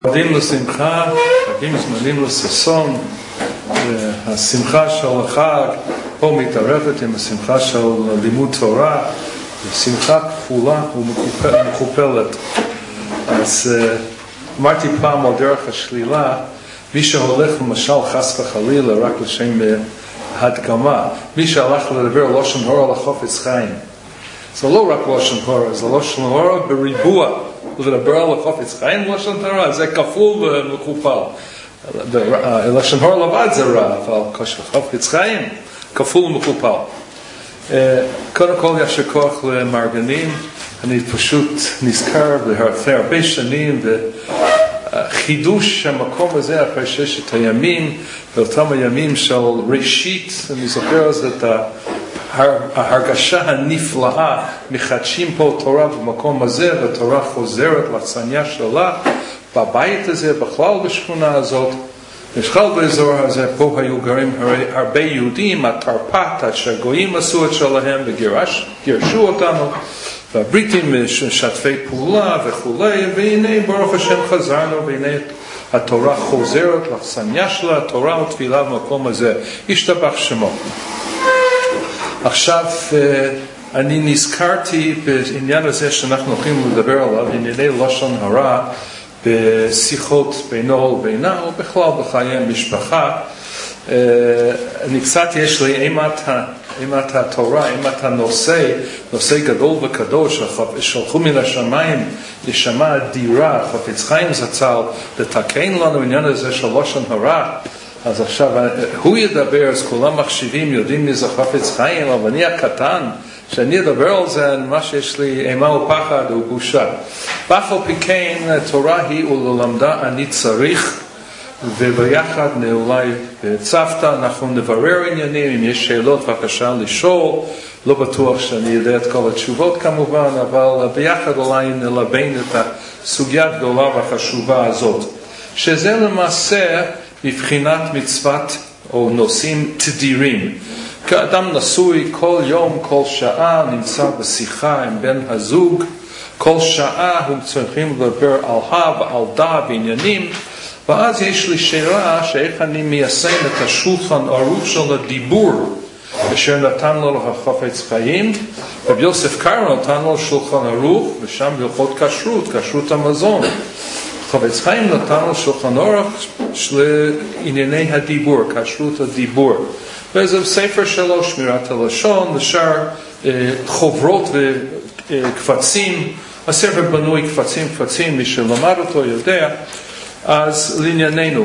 עדים לשמחה, חגים זמנים לששון, השמחה של החג פה מתערבת עם השמחה של לימוד תורה, שמחה כפולה ומכופלת. אז אמרתי פעם על דרך השלילה, מי שהולך למשל חס וחלילה רק לשם הדגמה, מי שהלך לדבר לשון הרע לחפץ חיים, זה לא רק לשון הרע, זה לשון הרע בריבוע. לדבר על החפץ חיים לשון הרע, זה כפול ומכופל. לשון הרע לבד זה רע, אבל חפץ חיים כפול ומכופל. קודם כל יש כוח למארגנים, אני פשוט נזכר אחרי הרבה שנים וחידוש המקום הזה אחרי ששת הימים, באותם הימים של ראשית, אני זוכר אז את ההרגשה הנפלאה, מחדשים פה תורה במקום הזה, והתורה חוזרת לצניה שלה, בבית הזה, בכלל בשכונה הזאת, בכלל באזור הזה, פה היו גרים הרבה יהודים, התרפ"ט, שהגויים עשו את שלהם וגירשו אותנו, והבריטים שתפי פעולה וכולי, והנה ברוך השם חזרנו, והנה התורה חוזרת לצניה שלה, התורה ותפילה במקום הזה, ישתבח שמו. עכשיו אני נזכרתי בעניין הזה שאנחנו הולכים לדבר עליו, ענייני לשון הרע בשיחות בינו ובינה או בכלל בחיי המשפחה. אני קצת יש לי אימת התורה, אימת נושא גדול וקדוש, שלחו מן השמיים נשמה אדירה, חפץ חיים זצ"ל, לתקן לנו עניין הזה של לשון הרע. אז עכשיו הוא ידבר, אז כולם מחשיבים, יודעים מי זה חפץ חיים, אבל אני הקטן, שאני אדבר על זה, מה שיש לי אימה ופחד הוא בושה. ואף על פי כן, תורה היא וללמדה אני צריך, וביחד אולי בצוותא, אנחנו נברר עניינים, אם יש שאלות בבקשה לשאול, לא בטוח שאני יודע את כל התשובות כמובן, אבל ביחד אולי נלבן את הסוגיה הגדולה והחשובה הזאת, שזה למעשה מבחינת מצוות או נושאים תדירים. כאדם נשוי כל יום, כל שעה נמצא בשיחה עם בן הזוג, כל שעה הם צריכים לדבר על דעה בעניינים, ואז יש לי שאלה שאיך אני מיישם את השולחן ערוך של הדיבור אשר נתן לו לחפץ חיים. רבי יוסף קארו נתן לו שולחן ערוך ושם הלכות כשרות המזון. חפץ חיים נתן לו שולחן ערוך של ענייני הדיבור, כשרות הדיבור. וזה ספר שלו, שמירת הלשון, לשאר חוברות וקבצים. הספר בנוי קבצים, מי שלמד אותו יודע. אז לענייננו.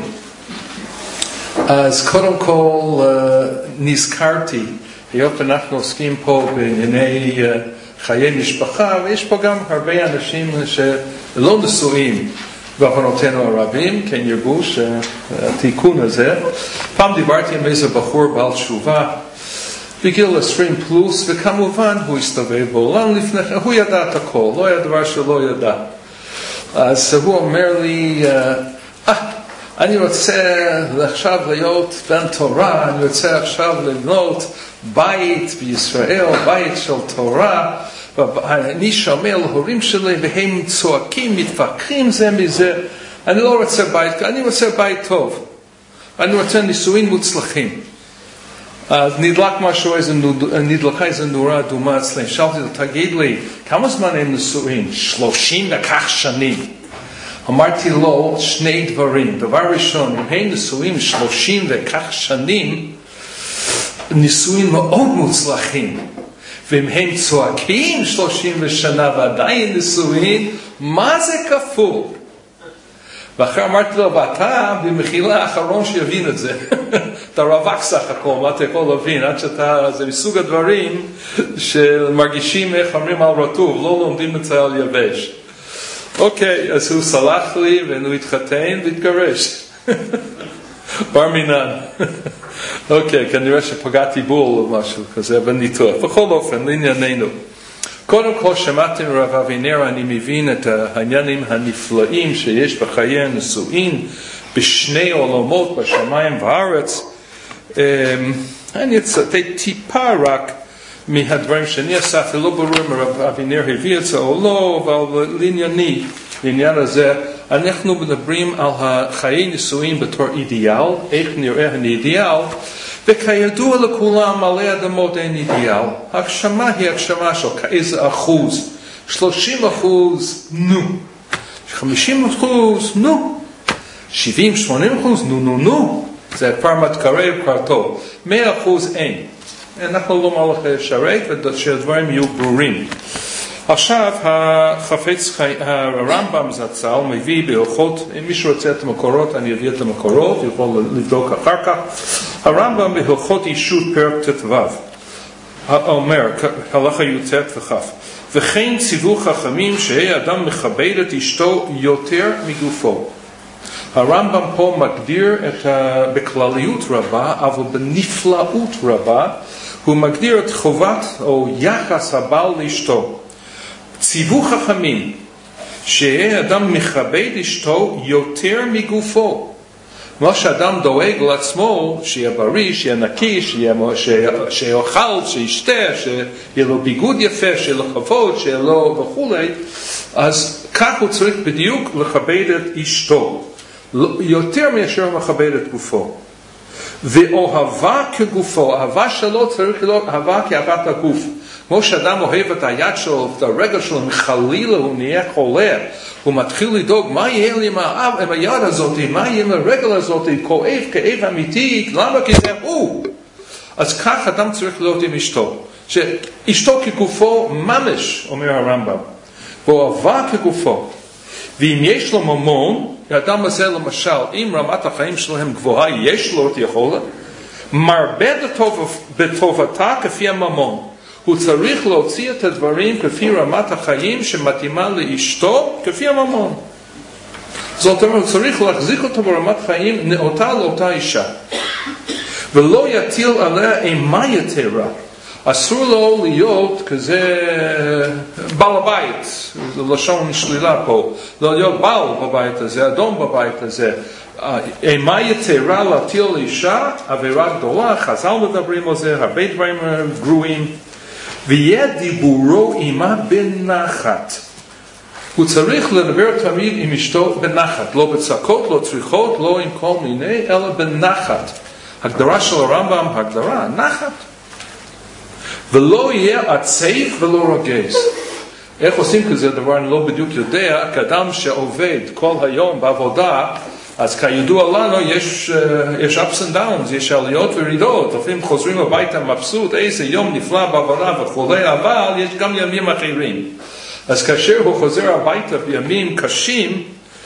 אז קודם כל נזכרתי, היות אנחנו עוסקים פה בענייני חיי משפחה, ויש פה גם הרבה אנשים שלא נשואים בעוונותינו הרבים, כן ירבו שהתיקון הזה. פעם דיברתי עם איזה בחור בעל תשובה, בגיל 20 פלוס, וכמובן הוא הסתובב בעולם לפני כן, הוא ידע את הכל, לא היה דבר שלא ידע. אז הוא אומר לי, אני רוצה עכשיו להיות בן תורה, אני רוצה עכשיו לבנות בית בישראל, בית של תורה, ואני שומע להורים שלי והם צועקים, מתווכחים זה מזה, אני לא רוצה בית, אני רוצה בית טוב, אני רוצה נישואים מוצלחים. אז נדלקה איזו נורה אדומה אצלנו, שאלתי לו, תגיד לי, כמה זמן הם נשואים? 30 וכך שנים. אמרתי לו שני דברים. דבר ראשון, אם הם נשואים 30 וכך שנים, נישואים מאוד מוצלחים. ואם הם צועקים 30 שנה ועדיין נשואים, מה זה כפול? ואחר אמרתי לו, ואתה במחילה האחרון שיבין את זה. אתה רווק סך הכל, מה אתה יכול להבין? עד שאתה, זה מסוג הדברים שמרגישים איך אומרים על רטוב, לא לומדים את זה על יבש. אוקיי, אז הוא סלח לי והוא התחתן והתגרש. בר מינן. אוקיי, כנראה שפגעתי בול או משהו כזה בניתוח. בכל אופן, לענייננו. קודם כל שמעתם רב אבינר, אני מבין את העניינים הנפלאים שיש בחיי הנישואין בשני עולמות, בשמיים וארץ. אני אצטט טיפה רק מהדברים שאני אספתי, לא ברור אם רב אבינר הביא את זה או לא, אבל לעניין הזה אנחנו מדברים על חיי נישואים בתור אידיאל, איך נראה האידיאל, וכידוע לכולם עלי אדמות אין אידיאל. הגשמה היא הגשמה של כאיזה אחוז, 30%, נו. 50%, נו. 70-80%, נו. זה כבר מתקרב, כבר טוב. 100% אין. אנחנו לא מלאכי לשרת, ושהדברים יהיו ברורים. עכשיו, החפץ הרמב"ם זצ"ל מביא בהלכות, אם מישהו רוצה את המקורות, אני אביא את המקורות, יכול לבדוק אחר כך. הרמב"ם בהלכות אישות פרק ט"ו, אומר, הלכה י"ט וכ', וכן ציוו חכמים שהאדם מכבד את אשתו יותר מגופו. הרמב"ם פה מגדיר בכלליות רבה, אבל בנפלאות רבה, הוא מגדיר את חובת או יחס הבעל לאשתו. ציוו חכמים שהאדם מכבד אשתו יותר מגופו. מה שאדם דואג לעצמו, שיהיה בריא, שיהיה נקי, שיאכל, שישתה, שיהיה לו ביגוד יפה, שיהיה לו כבוד, שיהיה לו וכולי, אז כך הוא צריך בדיוק לכבד את אשתו. יותר מאשר מכבד את גופו. ואוהבה כגופו, אהבה שלו צריך להיות אהבה כאהבת הגוף. כמו שאדם אוהב את היד שלו, את הרגל שלו, מחלילה הוא נהיה חולה, הוא מתחיל לדאוג, מה יהיה לי עם היד הזאת, מה יהיה עם הרגל הזאת, כואב, כאב אמיתי, למה? כי זה הוא. אז כך אדם צריך להיות עם אשתו. שאשתו כגופו ממש, אומר הרמב"ם, ואוהבה כגופו. ואם יש לו ממון, האדם הזה למשל, אם רמת החיים שלהם גבוהה, יש לו את יכולת, מרבה בטובתה כפי הממון. הוא צריך להוציא את הדברים כפי רמת החיים שמתאימה לאשתו, כפי הממון. זאת אומרת, הוא צריך להחזיק אותו ברמת חיים נאותה לאותה אישה. ולא יטיל עליה אימה יתרה. אסור לו להיות כזה בעל הבית, זה לשון שלילה פה, לא להיות בעל בבית הזה, אדום בבית הזה. אימה יתרה להטיל לאישה, עבירה גדולה, חז"ל מדברים על זה, הרבה דברים גרועים. ויהיה דיבורו עמה בנחת. הוא צריך לדבר תמיד עם אשתו בנחת, לא בצעקות, לא צריכות, לא עם כל מיני, אלא בנחת. הגדרה של הרמב"ם, הגדרה, נחת. ולא יהיה עצב ולא רגז. איך עושים כזה דבר, אני לא בדיוק יודע, כאדם שעובד כל היום בעבודה, אז כידוע לנו יש ups and downs, יש עליות ורידות, לפעמים חוזרים הביתה מבסוט, איזה יום נפלא בעבודה וכולי, אבל יש גם ימים אחרים. אז כאשר הוא חוזר הביתה בימים קשים,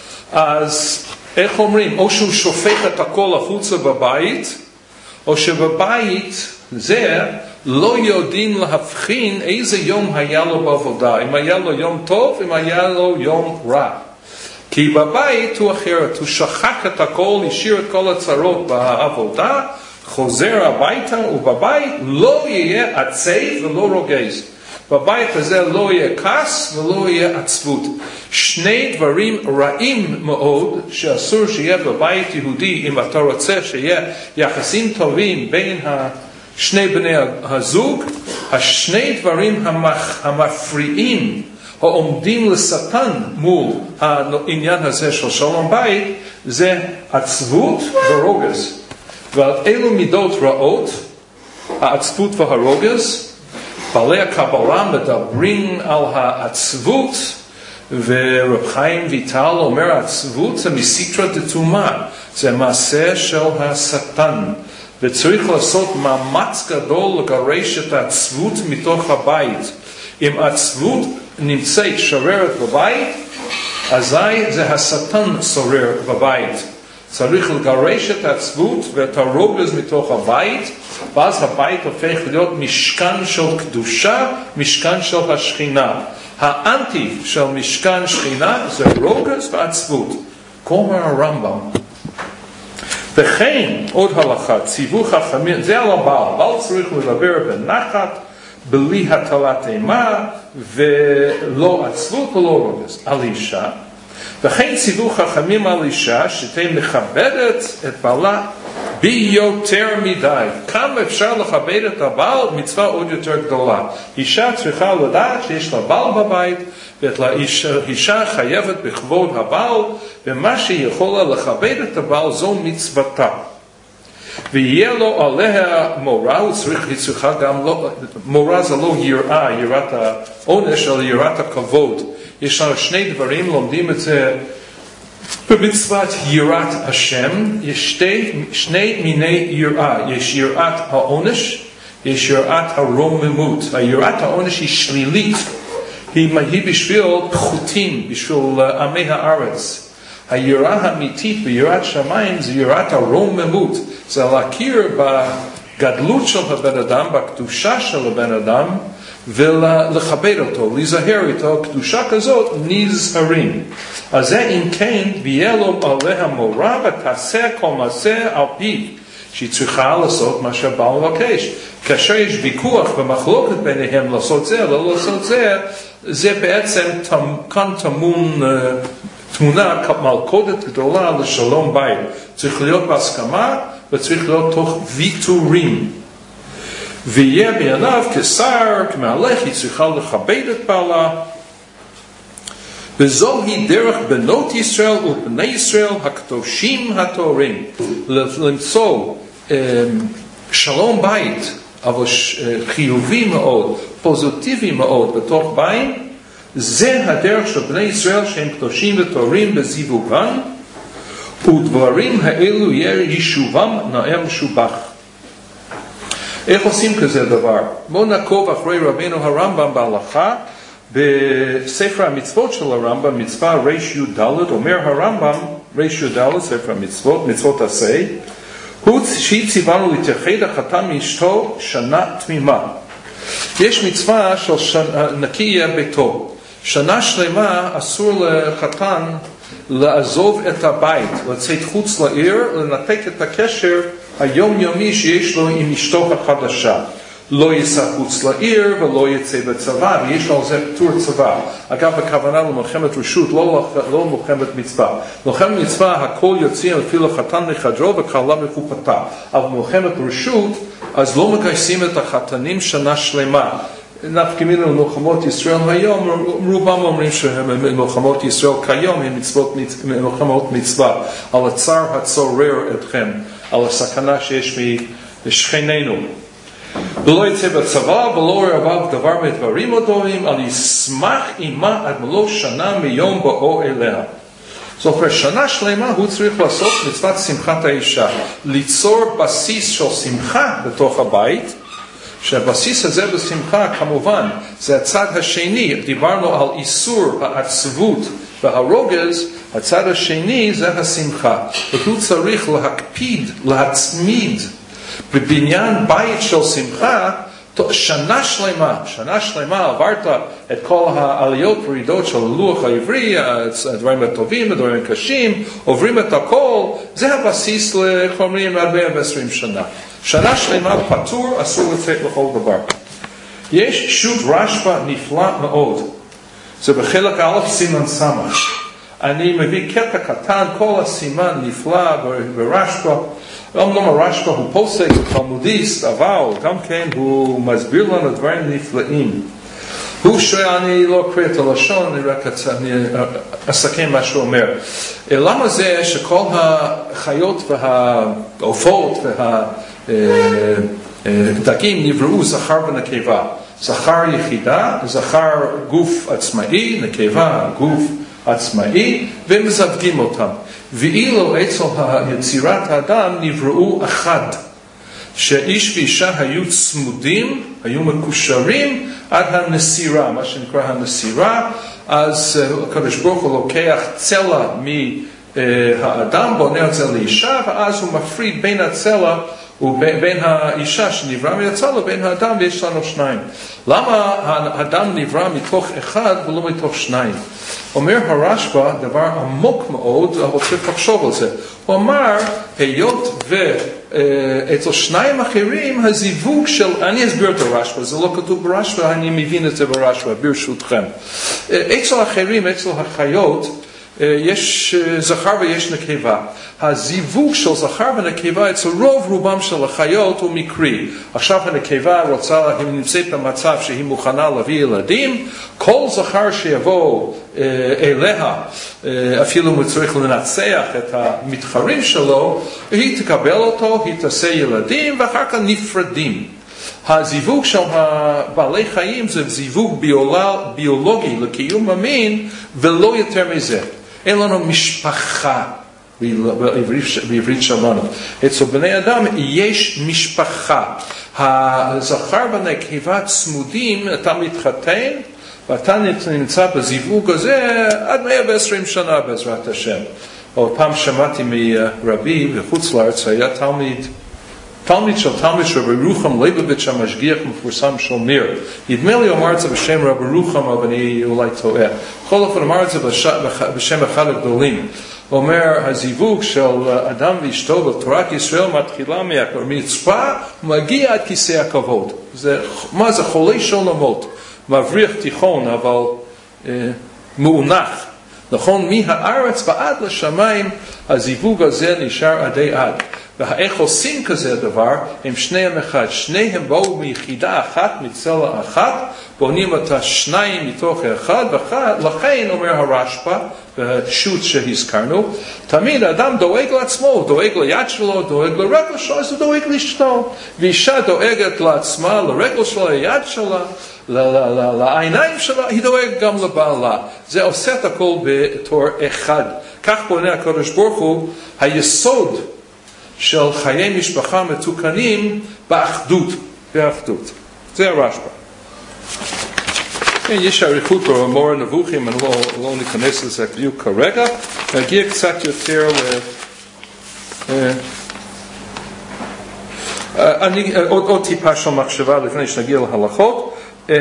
אז איך אומרים, או שהוא שופך את הכל החוצה בבית, או שבבית זה לא יודעים להבחין איזה יום היה לו בעבודה, אם היה לו יום טוב, אם היה לו יום רע. כי בבית הוא אחרת, הוא שחק את הכל, השאיר את כל הצרות בעבודה, חוזר הביתה, ובבית לא יהיה עצב ולא רוגז. בבית הזה לא יהיה כעס ולא יהיה עצבות. שני דברים רעים מאוד שאסור שיהיה בבית יהודי, אם אתה רוצה שיהיה יחסים טובים בין שני בני הזוג, השני דברים המפריעים, העומדים לשטן מול העניין הזה של שלום בית, זה עצבות ורוגז. ועל אילו מידות רעות, העצבות והרוגז, בעלי הקבלה מדברים על העצבות, ורב חיים ויטל אומר, העצבות זה מסתרא דטומאה, זה מעשה של השטן. וצריך לעשות מאמץ גדול לגרש את העצבות מתוך הבית. אם עצבות נמצאת שוררת בבית, אזי זה השטן שורר בבית. צריך לגרש את העצבות ואת הרוגז מתוך הבית, ואז הבית הופך להיות משכן של קדושה, משכן של השכינה. האנטי של משכן שכינה זה רוגז ועצבות. כה אומר הרמב"ם. וכן, עוד הלכה, ציוו חכמים, זה על הבעל, בעל צריך לדבר בנחת, בלי הטלת אימה, ולא עצבות ולא רוגז. על אישה, וכן ציוו חכמים על אישה, שתהיה מכבדת את בעלה ביותר מדי. כמה אפשר לכבד את הבעל, מצווה עוד יותר גדולה. אישה צריכה לדעת שיש לה בעל בבית, ואישה חייבת בכבוד הבעל, ומה שהיא יכולה לכבד את הבעל זו מצוותה. ויהיה לו עליה מורה, היא צריכה גם מורה זה לא יראה, יראת העונש, אלא יראת הכבוד. יש לנו שני דברים, לומדים את זה במצוות יראת השם. יש שני מיני יראה, יש יראת העונש, יש יראת הרוממות. היראת העונש היא שלילית, היא בשביל פחותים, בשביל עמי הארץ. היראה האמיתית ביראת שמיים זה יראת הרוממות, זה להכיר בגדלות של הבן אדם, בקדושה של הבן אדם, ולכבד אותו, להיזהר איתו. קדושה כזאת נזהרים. אז זה אם כן, ויהיה לו עליה מורה ותעשה כל מעשה על פיו, שהיא צריכה לעשות מה שהבעל מבקש. כאשר יש ויכוח ומחלוקת ביניהם לעשות זה, לא לעשות זה, זה בעצם כאן תמונה מלכודת גדולה לשלום בית. צריך להיות בהסכמה וצריך להיות תוך ויתורים. ויהיה בעיניו כשר, כמהלך, היא צריכה לכבד את בעלה. וזוהי דרך בנות ישראל ובני ישראל הקדושים הטהורים. למצוא שלום בית, אבל חיובי מאוד, פוזיטיבי מאוד בתוך בית, זה הדרך של בני ישראל שהם קדושים וטהורים בזיווגן, ודברים האלו יהיה יישובם נאה משובח. איך עושים כזה דבר? בואו נעקוב אחרי רבינו הרמב"ם בהלכה, בספר המצוות של הרמב"ם, מצווה רי"ד, אומר הרמב"ם, רי"ד, ספר המצוות, מצוות עשה, הוא שהיא ציוונו להתייחד החתן מאשתו שנה תמימה. יש מצווה של נקי יהיה ביתו. שנה שלמה אסור לחתן לעזוב את הבית, לצאת חוץ לעיר, לנתק את הקשר היומיומי שיש לו עם אשתו החדשה. לא ייסע חוץ לעיר ולא יצא בצבא, ויש לו על זה פטור צבא. אגב, הכוונה למלחמת רשות, לא מלחמת מצווה. מלחמת מצווה, הכל יוצאים אפילו חתן מחדרו וכלה מחופתה. אבל מלחמת רשות, אז לא מגייסים את החתנים שנה שלמה. נפקא מינה למלחמות ישראל היום, רובם אומרים שמלחמות ישראל כיום הן מלחמות מצווה. על הצער הצורר אתכם, על הסכנה שיש משכנינו. ולא יצא בצבא ולא ירבב דבר מדברים הדברים, על ישמח עמה עד מלוא שנה מיום באו אליה. זאת אומרת, שנה שלמה הוא צריך לעשות מצוות שמחת האישה, ליצור בסיס של שמחה בתוך הבית, שהבסיס הזה בשמחה כמובן זה הצד השני. דיברנו על איסור העצבות והרוגז, הצד השני זה השמחה, והוא צריך להקפיד, להצמיד בבניין בית של שמחה שנה שלמה עברת את כל העליות ורידות של הלוח העברי, הדברים הטובים, הדברים הקשים, עוברים את הכל, זה הבסיס לחומרים 120 שנה. שנה שלמה פטור, אסור לצאת לכל דבר. יש שו"ת רשב"א נפלא מאוד, זה בחלק א' סימן סמך. אני מביא קטע קטן, כל הסימן נפלא ברשב"א. אומנם הרשב"א הוא פוסק, הוא תלמודיסט, אבל גם כן הוא מסביר לנו דברים נפלאים. הוא שואל, אני לא אקרא את הלשון, אני רק אסכם מה שהוא אומר. למה זה שכל החיות והעופות והדגים נבראו זכר ונקבה? זכר יחידה, זכר גוף עצמאי, נקבה גוף עצמאי, ומזווגים אותם. ואילו אצל יצירת האדם נבראו אחד, שאיש ואישה היו צמודים, היו מקושרים עד הנסירה, מה שנקרא הנסירה. אז הקדוש ברוך הוא לוקח צלע מהאדם, בונה את זה לאישה, ואז הוא מפריד בין הצלע ובין האישה שנברא מהצלע לבין האדם, ויש לנו שניים. למה האדם נברא מתוך אחד ולא מתוך שניים? אומר הרשב"א דבר עמוק מאוד, אבל צריך לחשוב על זה. הוא אמר, היות ואצל שניים אחרים הזיווג של, אני אסביר את הרשב"א, זה לא כתוב ברשב"א, אני מבין את זה ברשב"א, ברשותכם. אצל אחרים, אצל החיות, יש זכר ויש נקבה. הזיווג של זכר ונקבה אצל רוב רובם של החיות הוא מקרי. עכשיו הנקבה רוצה, היא נמצאת במצב שהיא מוכנה להביא ילדים, כל זכר שיבוא אליה, אפילו הוא צריך לנצח את המתחרים שלו, היא תקבל אותו, היא תעשה ילדים ואחר כך נפרדים. הזיווג של בעלי חיים זה זיווג ביולוגי לקיום המין ולא יותר מזה. אין לנו משפחה בעברית שלנו. אצל בני אדם יש משפחה. הזכר והנקבה צמודים, אתה מתחתן ואתה נמצא בזיווג הזה עד 120 שנה בעזרת השם. או פעם שמעתי מרבי בחוץ לארץ, היה תלמיד של רבי רוחם ליבוביץ' המשגיח מפורסם של מיר. נדמה לי אומר את זה בשם רבי רוחם, אבל אני אולי טועה. בכל אופן אמר את זה בשם אחד הגדולים. אומר, הזיווג של אדם ואשתו בתורת ישראל מתחילה מהמצווה ומגיע עד כיסא הכבוד. מה זה? חולי שולמות. מבריח תיכון, אבל מאונח. נכון, מהארץ ועד לשמיים, הזיווג הזה נשאר עדי עד. ואיך עושים כזה דבר? הם שניהם אחד. שניהם באו מיחידה אחת, מצלע אחת, בונים את השניים מתוך האחד, לכן אומר הרשב"א, בשו"ת שהזכרנו, תמיד האדם דואג לעצמו, הוא דואג ליד שלו, דואג לרגל שלו, אז הוא דואג לאשתו. ואישה דואגת לעצמה, לרגל שלה, ליד שלה, לעיניים שלה, היא דואגת גם לבעלה. זה עושה את הכל בתור אחד. כך בונה הקדוש ברוך הוא, היסוד של חיי משפחה מתוקנים באחדות. זה הרשב"א. יש אריכות במורה נבוכים, אני לא ניכנס לזה בדיוק כרגע. נגיע קצת יותר עוד טיפה של מחשבה לפני שנגיע להלכות.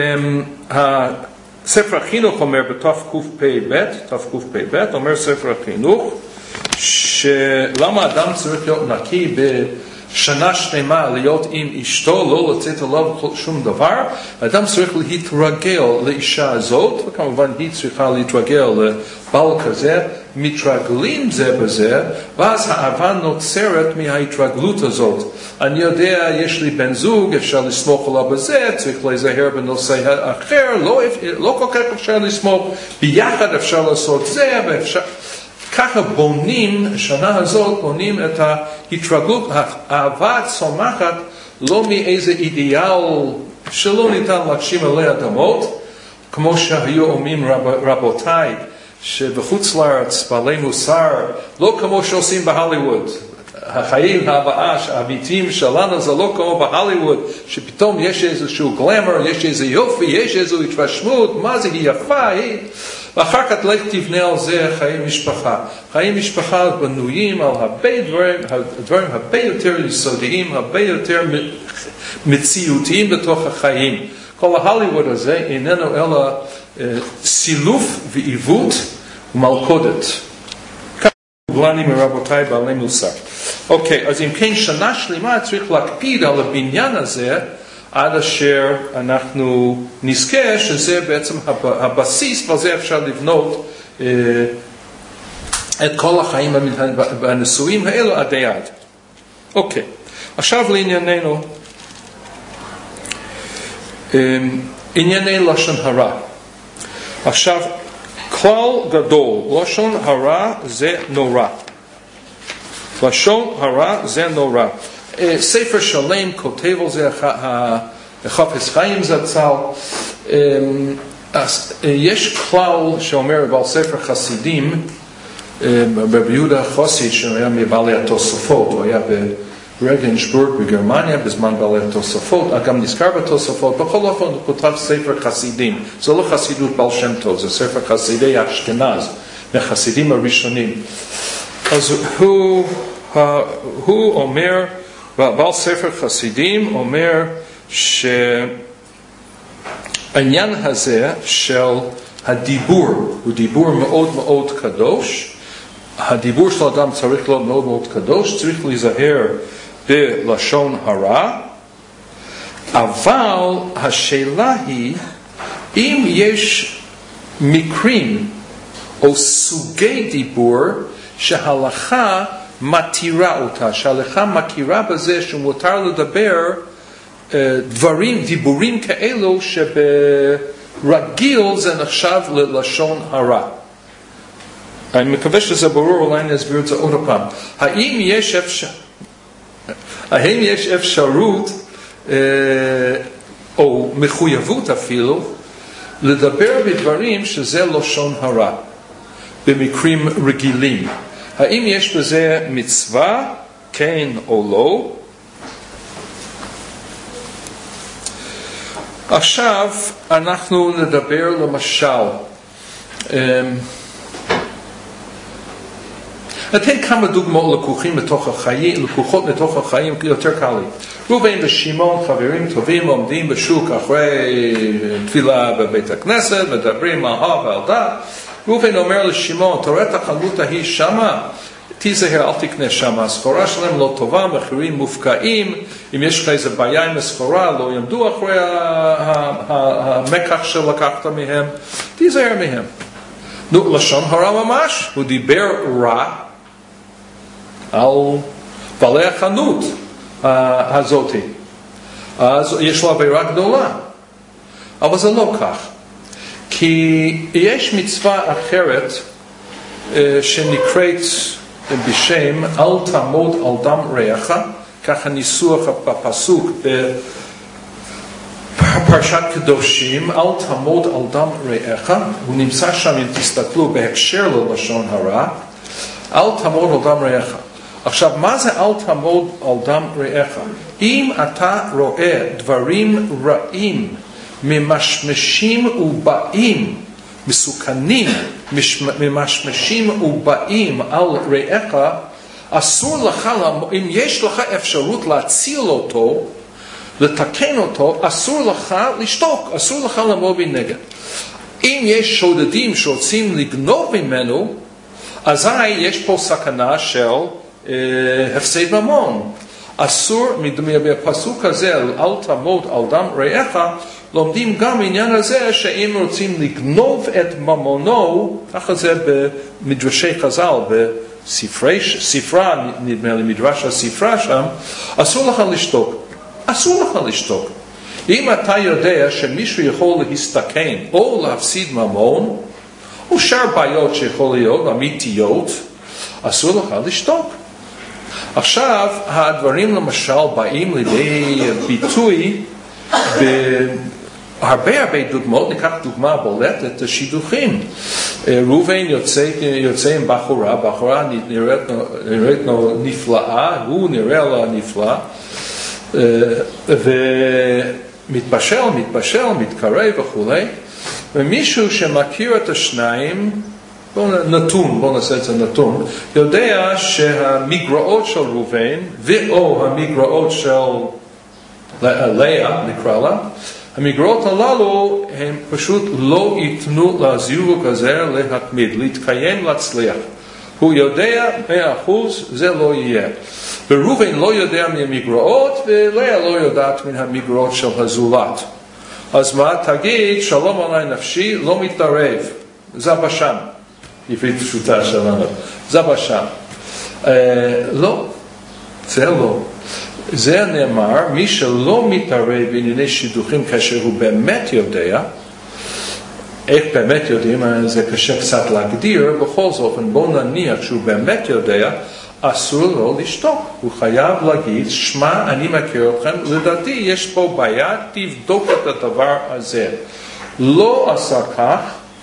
ספר החינוך אומר בתקפ"ב, אומר ספר החינוך, שלמה אדם צריך להיות נקי בשנה שלמה להיות עם אשתו, לא לצאת עליו שום דבר. אדם צריך להתרגל לאישה הזאת, וכמובן היא צריכה להתרגל לבעל כזה, מתרגלים זה בזה, ואז האהבה נוצרת מההתרגלות הזאת. אני יודע, יש לי בן זוג, אפשר לסמוך עליו בזה, צריך להיזהר בנושא אחר, לא כל כך אפשר לסמוך, ביחד אפשר לעשות זה, ואפשר... ככה בונים, השנה הזאת בונים את ההתרגלות, האהבה צומחת לא מאיזה אידיאל שלא ניתן להגשים עלי אדמות, כמו שהיו אומרים רבותיי, שבחוץ לארץ בעלי מוסר, לא כמו שעושים בהליווד. החיים האמיתיים שלנו זה לא כמו בהליווד, שפתאום יש איזשהו גלמר, יש איזה יופי, יש איזו התרשמות, מה זה, היא יפה, היא... ואחר כך לך תבנה על זה חיי משפחה. חיי משפחה בנויים על הרבה דברים הרבה יותר יסודיים, הרבה יותר מציאותיים בתוך החיים. כל ההליווד הזה איננו אלא סילוף ועיוות ומלכודת. כך גלני מרבותיי בעלי מוסר. אוקיי, אז אם כן שנה שלמה צריך להקפיד על הבניין הזה, עד אשר אנחנו נזכה שזה בעצם הבסיס, ועל זה אפשר לבנות את כל החיים בנישואים האלו עדי עד. אוקיי, עכשיו לענייננו, ענייני לשון הרע. עכשיו, כלל גדול, לשון הרע זה נורא. לשון הרע זה נורא. ספר שלם כותב על זה החפץ חיים זצ"ל. יש כלל שאומר בעל ספר חסידים, רבי יהודה חסיד שהיה מבעלי התוספות, הוא היה ברגנסבורג בגרמניה בזמן בעלי התוספות, גם נזכר בתוספות. בכל אופן הוא כותב ספר חסידים, זה לא חסידות בעל שם טוב, זה ספר חסידי אשכנז, מהחסידים הראשונים. אז הוא אומר, בעל ספר חסידים אומר שהעניין הזה של הדיבור הוא דיבור מאוד מאוד קדוש. הדיבור של האדם צריך להיות מאוד מאוד קדוש, צריך להיזהר בלשון הרע, אבל השאלה היא אם יש מקרים או סוגי דיבור שההלכה מתירה אותה, שההלכה מכירה בזה שמותר לדבר דיבורים כאלו שברגיל זה נחשב ללשון הרע. אני מקווה שזה ברור, אולי אני אסביר את זה עוד פעם. האם יש אפשרות או מחויבות אפילו לדבר בדברים שזה לשון הרע במקרים רגילים? האם יש בזה מצווה, כן או לא? עכשיו אנחנו נדבר למשל, ניתן כמה דוגמאות לקוחות מתוך החיים, יותר קל לי. ראובן ושמעון חברים טובים עומדים בשוק אחרי תפילה בבית הכנסת, מדברים על ה' ועל דת. ראובן אומר לשמעון, תראה את החנות ההיא שמה, תיזהר, אל תקנה שמה, הסחורה שלהם לא טובה, מחירים מופקעים, אם יש לך איזה בעיה עם הסחורה, לא יעמדו אחרי המקח שלקחת מהם, תיזהר מהם. נו, לשון הרע ממש, הוא דיבר רע על בעלי החנות הזאת, אז יש לו עבירה גדולה, אבל זה לא כך. כי יש מצווה אחרת שנקראת בשם אל תעמוד על דם רעך, ככה ניסוח בפסוק בפרשת קדושים, אל תעמוד על דם רעך, הוא נמצא שם אם תסתכלו בהקשר ללשון הרע, אל תעמוד על דם רעך. עכשיו, מה זה אל תעמוד על דם רעך? אם אתה רואה דברים רעים ממשמשים ובאים, מסוכנים, ממשמשים ובאים על רעך, אסור לך, אם יש לך אפשרות להציל אותו, לתקן אותו, אסור לך לשתוק, אסור לך לעמוד מנגד. אם יש שודדים שרוצים לגנוב ממנו, אזי יש פה סכנה של הפסד ממון. אסור, מהפסוק הזה, אל תעמוד על דם רעך, לומדים גם העניין הזה שאם רוצים לגנוב את ממונו, ככה זה במדרשי חז"ל, בספרה, נדמה לי מדרש הספרה שם, אסור לך לשתוק. אסור לך לשתוק. אם אתה יודע שמישהו יכול להסתכן או להפסיד ממון, או שאר בעיות שיכול להיות אמיתיות, אסור לך לשתוק. עכשיו, הדברים למשל באים לידי ביטוי בהרבה דוגמאות. ניקח דוגמה בולטת, השידוכים. ראובן יוצא עם בחורה נראית לו נפלאה, הוא נראה לה נפלא, ומתבשל, מתקרב וכולי, ומישהו שמכיר את השניים, בוא נעשה את זה נתון, יודע שהמגרעות של ראובן ואו המגרעות של לאה, נקרא לה, המגרעות הללו הם פשוט לא ייתנו לזיווג הזה להתמיד, להתקיים, להצליח. הוא יודע 100% זה לא יהיה. וראובן לא יודע מהמגרעות, ולאה לא יודעת מן המגרעות של הזולת. אז מה? תגיד, שלום עלי נפשי, לא מתערב. זה בשם. עברית פשוטה שלנו. זה בשם. לא, זה לא. זה נאמר, מי שלא מתערב בענייני שידוכים כאשר הוא באמת יודע, איך באמת יודעים, זה קשה קצת להגדיר, בכל זאת, בואו נניח שהוא באמת יודע, אסור לו לשתוק. הוא חייב להגיד, שמע, אני מכיר אתכם, לדעתי יש פה בעיה, תבדוק את הדבר הזה. לא עשה כך,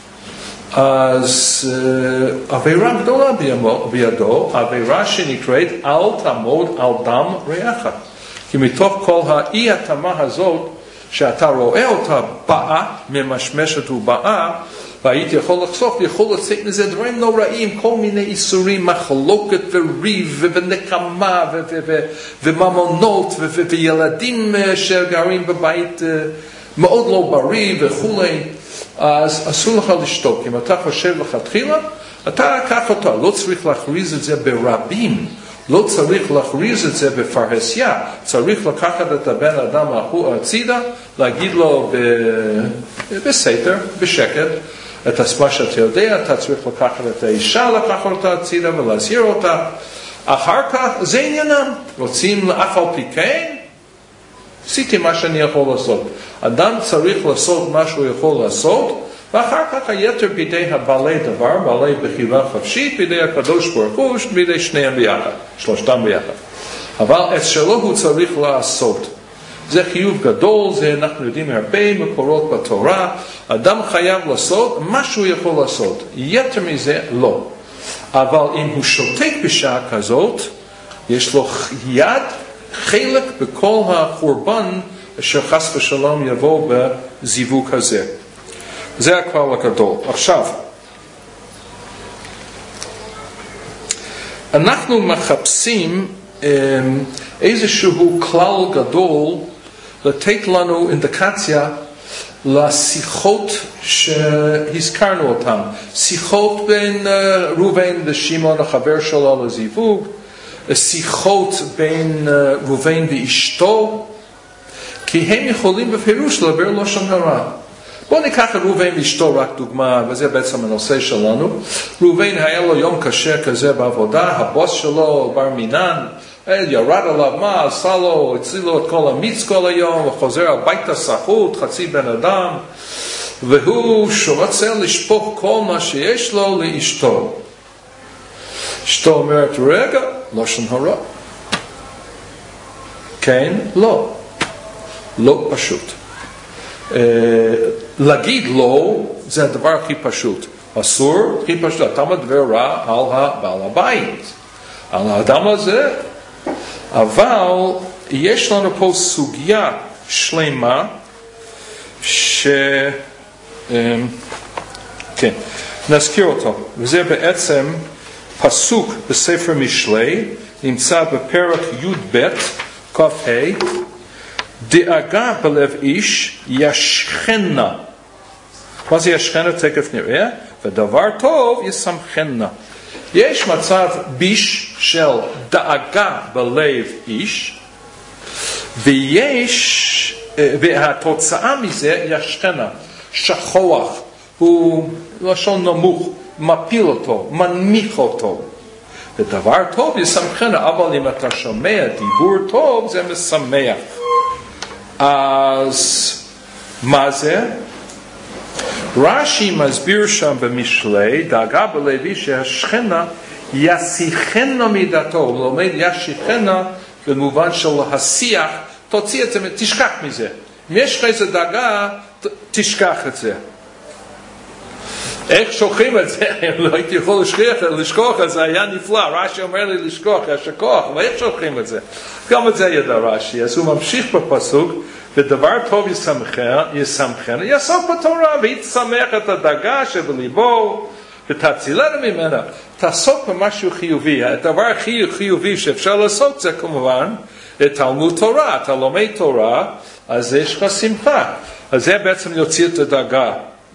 אז עבירה גדולה בידו, עבירה שנקראת אל תעמוד על דם רעך. כי מתוך כל האי התאמה הזאת, שאתה רואה אותה באה, ממשמשת ובאה, והיית יכול לחשוף, יכול לצאת מזה דברים נוראים, כל מיני איסורים, מחלוקת וריב ונקמה וממונות וילדים שגרים בבית מאוד לא בריא וכולי. אז אסור לך לשתוק. אם אתה חושב לכתחילה, אתה קח אותה. לא צריך להכריז את זה ברבים. לא צריך להכריז את זה בפרהסיה. צריך לקחת את הבן אדם הצידה, להגיד לו בסתר, בשקט, את מה שאתה יודע, אתה צריך לקחת את האישה, לקחת אותה הצידה ולהזהיר אותה. אחר כך זה עניינם. רוצים אף על פי כן? עשיתי מה שאני יכול לעשות. אדם צריך לעשות מה שהוא יכול לעשות, ואחר כך היתר בידי הבעלי דבר, בעלי בחירה חופשית, בידי הקדוש ברוך הוא, בידי שניהם ביחד, שלושתם ביחד. אבל את שלו הוא צריך לעשות. זה חיוב גדול, זה אנחנו יודעים הרבה מקורות בתורה. אדם חייב לעשות מה שהוא יכול לעשות. יתר מזה לא. אבל אם הוא שותק בשעה כזאת, יש לו יד, חלק בכל החורבן אשר חס ושלום יבוא בזיווג הזה. זה הכלל הגדול. עכשיו, אנחנו מחפשים איזשהו כלל גדול לתת לנו אינדיקציה לשיחות שהזכרנו אותן. שיחות בין ראובן ושמעון החבר שלו לזיווג, שיחות בין ראובן ואשתו, כי הם יכולים בפירוש לדבר לשון הרע. בואו ניקח את ראובן ואשתו רק דוגמה, וזה בעצם הנושא שלנו. ראובן היה לו יום קשה כזה בעבודה, הבוס שלו בר מינן, ירד עליו מה, עשה לו, הציל לו את כל המיץ כל היום, וחוזר הביתה סחוט, חצי בן אדם, והוא שרוצה לשפוך כל מה שיש לו לאשתו. אשתו אומרת, רגע, לשון הרע. כן, לא. לא פשוט. להגיד לא, זה הדבר הכי פשוט. אסור, הכי פשוט, אתה מדבר רע על הבעל הבית, על האדם הזה. אבל יש לנו פה סוגיה שלמה כן, נזכיר אותו, וזה בעצם פסוק בספר משלי, נמצא בפרק י"ב כ"ה, דאגה בלב איש ישכנה. מה זה ישכנה? תכף נראה. ודבר טוב ישמחנה. יש מצב ביש של דאגה בלב איש, והתוצאה מזה ישכנה, שכוח, הוא לשון נמוך, מפיל אותו, מנמיך אותו. ודבר טוב ישמחנה, אבל אם אתה שומע דיבור טוב, זה משמח. אז מה זה? רש"י מסביר שם במשלי, דאגה בלב איש שהשכנה יסיחנה מידתו. הוא לומד ישיחנה במובן של להסיח, תוציא את זה, תשכח מזה. אם יש לך איזה דאגה, תשכח את זה. איך שוכחים את זה? לא הייתי יכול לשכוח את זה, היה נפלא. רש"י אומר לי לשכוח, יש כוח, אבל איך שוכחים את זה? גם את זה ידע רש"י. אז הוא ממשיך בפסוק, ודבר טוב ישמחנה, יעסוק בתורה, וישמח את הדאגה שבליבו, ותצילנו ממנה. תעסוק במשהו חיובי. הדבר הכי חיובי שאפשר לעשות זה כמובן תלמוד תורה. אתה לומד תורה, אז יש לך שמחה. אז זה בעצם יוציא את הדאגה.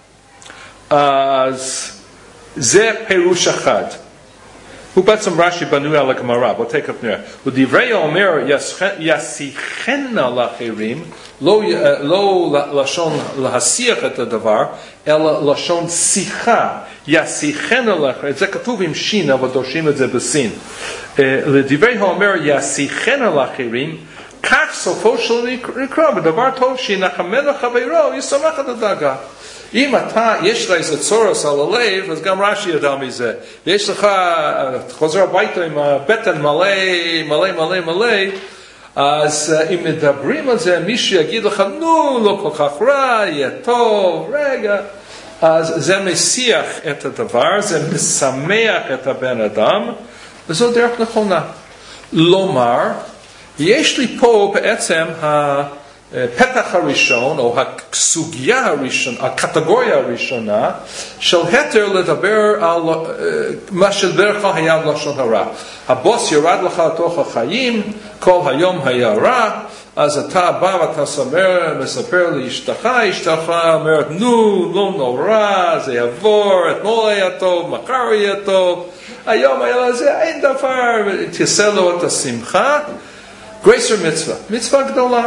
אז זה פירוש אחד. הוא בעצם רש"י בנוי על הגמרא, בוא תכף נראה. ודברי אומר יסיחנה לאחרים, לא לשון להסיח את הדבר, אלא לשון שיחה. יסיחנה לאחרים, זה כתוב עם שין, אבל דורשים את זה בסין. לדברי אומר יסיחנה לאחרים, כך סופו של לקרוא, בדבר טוב שינחמן לחברו, ישמח את הדאגה. אם יש לך איזה צורס על הלב, אז גם רש"י ידע מזה. ויש לך, חוזר הביתה עם הבטן מלא, אז אם מדברים על זה, מישהו יגיד לך, לא כל כך רע, יהיה טוב, רגע. אז זה מסיח את הדבר, זה משמח את הבן אדם, וזו דרך נכונה. לומר, יש לי פה בעצם הפתח הראשון, או הסוגיה הראשונה, הקטגוריה הראשונה, של היתר לדבר על מה שבדרך כלל היה לשון הרע. הבוס ירד לך לתוך החיים, כל היום היה רע, אז אתה בא ואתה מספר לאשתך, אשתך אומרת, לא נורא, זה יעבור, אתמול היה טוב, מחר יהיה טוב, היום היה לזה, אין דבר, תעשה לו את השמחה. גרייסר מצווה, מצווה גדולה.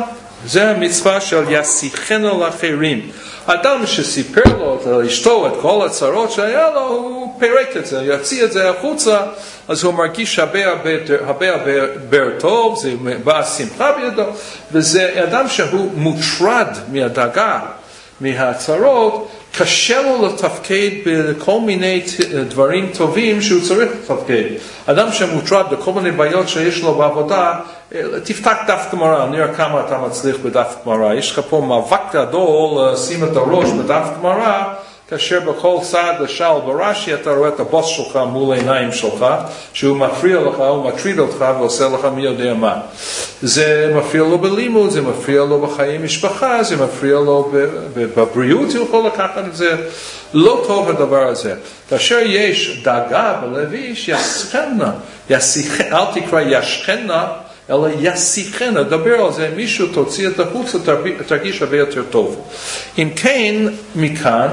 זה המצווה של יסיחנו לאחרים. אדם שסיפר לו, לאשתו, את כל הצרות שהיה לו, הוא פירק את זה, יוציא את זה החוצה, אז הוא מרגיש הרבה טוב, זה בא שמחה בידו, וזה אדם שהוא מוטרד מהדאגה, מהצרות, קשה לו לתפקד בכל מיני דברים טובים שהוא צריך לתפקד. אדם שמוטרד בכל מיני בעיות שיש לו בעבודה, תפתח דף גמרא, נראה כמה אתה מצליח בדף גמרא. יש לך פה מאבק גדול, שים את הראש בדף גמרא, כאשר בכל צעד לשאול ברש"י אתה רואה את הבוס שלך מול העיניים שלך, שהוא מפריע לך, הוא מטריד אותך ועושה לך מי יודע מה. זה מפריע לו בלימוד, זה מפריע לו בחיי משפחה, זה מפריע לו בבריאות, הוא יכול לקחת את זה. לא טוב הדבר הזה. כאשר יש דאגה בלב איש, יסחנה, אל תקרא ישכנה, אלא יסיחנה, דבר על זה, מישהו תוציא את החוץ, תרגיש הרבה יותר טוב. אם כן, מכאן,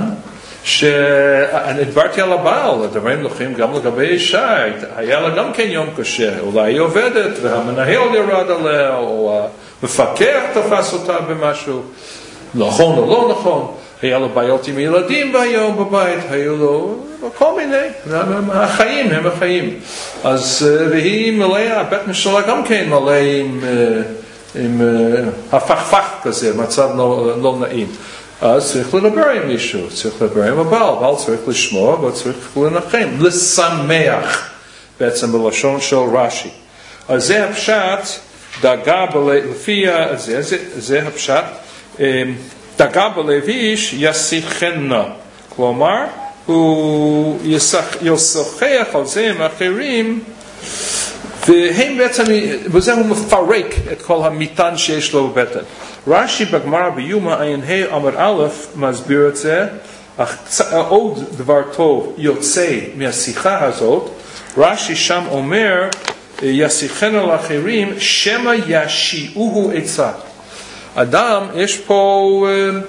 שאני דיברתי על הבעל, הדברים הולכים גם לגבי אישה, היה לה גם כן יום קשה, אולי היא עובדת והמנהל ירד עליה, או המפקח תפס אותה במשהו, נכון או לא נכון, היה לו בעיות עם ילדים ביום בבית, היו לו כל מיני, החיים הם החיים. אז והיא מלאה, בית משלה גם כן מלא עם הפכפך כזה, מצב לא נעים. אז צריך לדבר עם מישהו, צריך לדבר עם הבעל צריך לשמוע וצריך לנחם, לשמח, בעצם בלשון של רש"י. אז זה הפשט, דאגה לפי זה הפשט, דאגה בלב איש יסיחנה, כלומר, הוא ישוחח על זה עם אחרים, והם בעצם, וזה הוא מפרק את כל המטען שיש לו בבטן. רש"י בגמרא ביומא ע"ה עמוד א' מסביר את זה, עוד דבר טוב יוצא מהשיחה הזאת, רש"י שם אומר, יסיחנו לאחרים, שמא ישיעוהו עצה. אדם, יש פה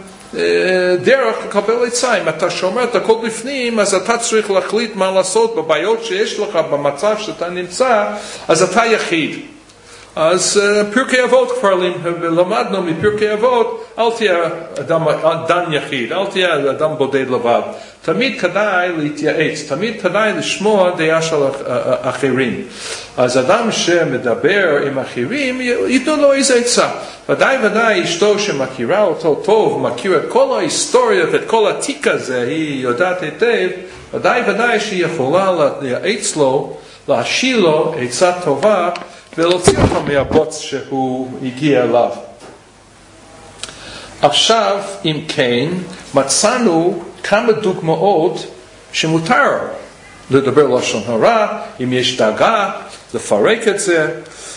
דרך לקבל עצה. אם אתה שומר את הכל בפנים, אז אתה צריך להחליט מה לעשות בבעיות שיש לך, במצב שאתה נמצא, אז אתה יחיד. אז פרקי אבות כבר למדנו מפרקי אבות, אל תהיה אדם דן יחיד, אל תהיה אדם בודד לבד. תמיד כדאי להתייעץ, תמיד כדאי לשמוע דעה של אחרים. אז אדם שמדבר עם אחרים, ייתנו לו איזה עצה. ודאי אשתו שמכירה אותו טוב, מכירה את כל ההיסטוריה ואת כל התיק הזה, היא יודעת היטב, ודאי שהיא יכולה לייעץ לו, להשיל לו עצה טובה, ולהוציא אותו מהבוץ שהוא הגיע אליו. עכשיו, אם כן, מצאנו כמה דוגמאות שמותר לדבר לשון הרע, אם יש דאגה, לפרק את זה,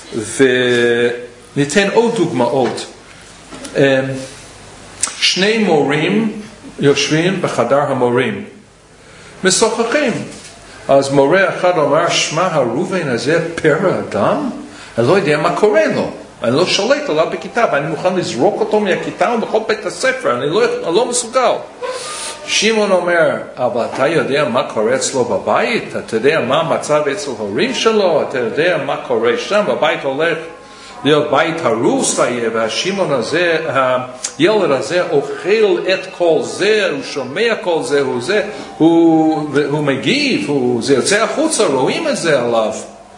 וניתן עוד דוגמאות. שני מורים יושבים בחדר המורים, משוחחים. אז מורה אחד אומר, שמע הראובן הזה פרא אדם? אני לא יודע מה קורה לו. אני לא שולט עליו בכיתה, ואני מוכן לזרוק אותו מהכיתה ובכל בית הספר, אני לא מסוגל. שמעון אומר, אבל אתה יודע מה קורה אצלו בבית? אתה יודע מה המצב אצל ההורים שלו? אתה יודע מה קורה שם? הבית הולך להיות בית הרוס, והשמעון הזה, הילד הזה אוכל את כל זה, הוא שומע כל זה, הוא מגיב, זה יוצא החוצה, רואים את זה עליו.